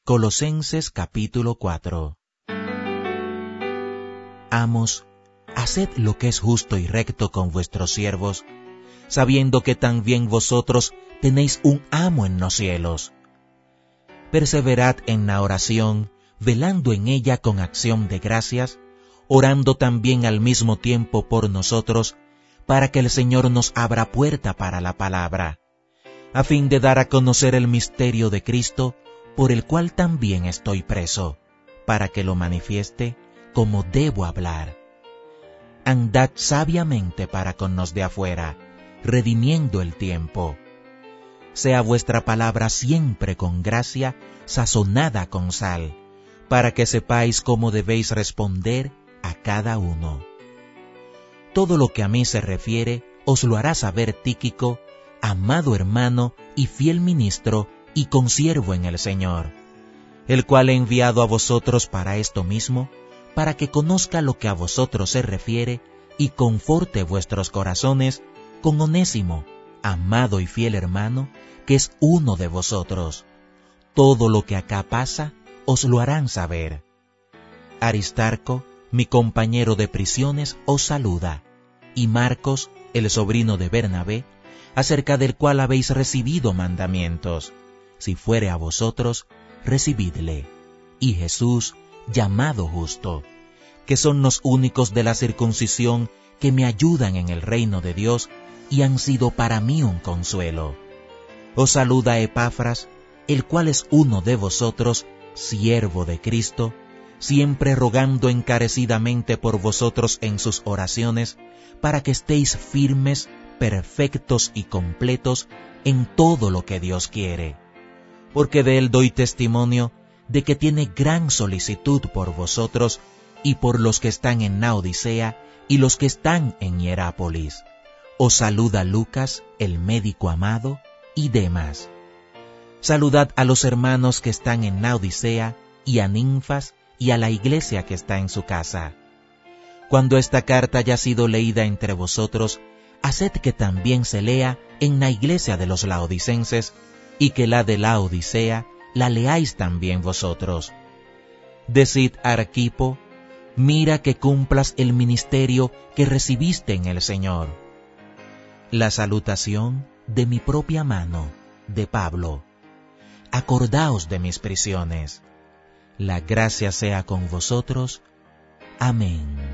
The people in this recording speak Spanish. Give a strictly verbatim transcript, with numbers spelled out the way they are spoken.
Colosenses capítulo cuatro. Amos, haced lo que es justo y recto con vuestros siervos, sabiendo que también vosotros tenéis un amo en los cielos. Perseverad en la oración, velando en ella con acción de gracias, orando también al mismo tiempo por nosotros, para que el Señor nos abra puerta para la palabra, a fin de dar a conocer el misterio de Cristo, por el cual también estoy preso, para que lo manifieste como debo hablar. Andad sabiamente para con los de afuera, redimiendo el tiempo. Sea vuestra palabra siempre con gracia, sazonada con sal, para que sepáis cómo debéis responder a cada uno. Todo lo que a mí se refiere, os lo hará saber Tíquico, amado hermano y fiel ministro y consiervo en el Señor, el cual he enviado a vosotros para esto mismo, para que conozca lo que a vosotros se refiere y conforte vuestros corazones con Onésimo, amado y fiel hermano, que es uno de vosotros. Todo lo que acá pasa, os lo harán saber. Aristarco, mi compañero de prisiones, os saluda, y Marcos, el sobrino de Bernabé, acerca del cual habéis recibido mandamientos. Si fuere a vosotros, recibidle. Y Jesús, llamado Justo, que son los únicos de la circuncisión que me ayudan en el reino de Dios y han sido para mí un consuelo. Os saluda Epafras, el cual es uno de vosotros, siervo de Cristo, siempre rogando encarecidamente por vosotros en sus oraciones, para que estéis firmes, perfectos y completos en todo lo que Dios quiere. Porque de él doy testimonio de que tiene gran solicitud por vosotros y por los que están en la Odisea y los que están en Hierápolis. Os saluda Lucas, el médico amado, y Demas. Saludad a los hermanos que están en la Odisea y a Ninfas y a la iglesia que está en su casa. Cuando esta carta haya sido leída entre vosotros, haced que también se lea en la iglesia de los laodicenses, y que la de la Odisea la leáis también vosotros. Decid a Arquipo, mira que cumplas el ministerio que recibiste en el Señor. La salutación de mi propia mano, de Pablo. Acordaos de mis prisiones. La gracia sea con vosotros. Amén.